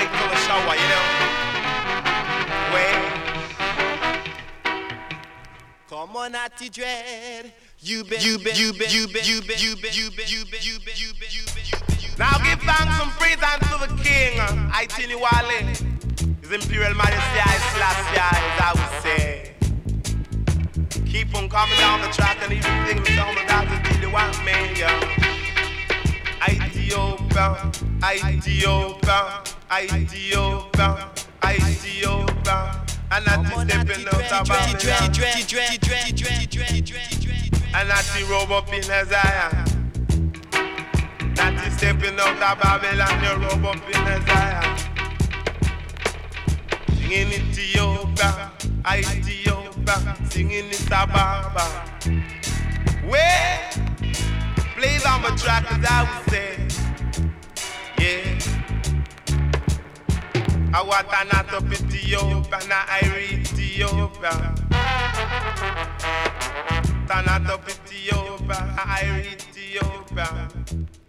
wait till the shower, you know. Wait. Come on, Natty Dread. You bet. Now give thanks and praise unto the King. I tell you, Wale. His Imperial Majesty, I Selassie, as I would say. Keep on coming down the track and even think me down the down to be the one man, yeah. Ethiopia, Ethiopia, Ethiopia, Ethiopia. And that is stepping out of Babylon. And that is robe up in Isaiah. That is stepping out of Babylon, you robe up in Isaiah. Singing Ethiopia, Ethiopia, singing it Ababa. Where? Plays on my track as I would say. Yeah. I want to not up Ethiopia, now I read Ethiopia. Turn out up Ethiopia, I read Ethiopia.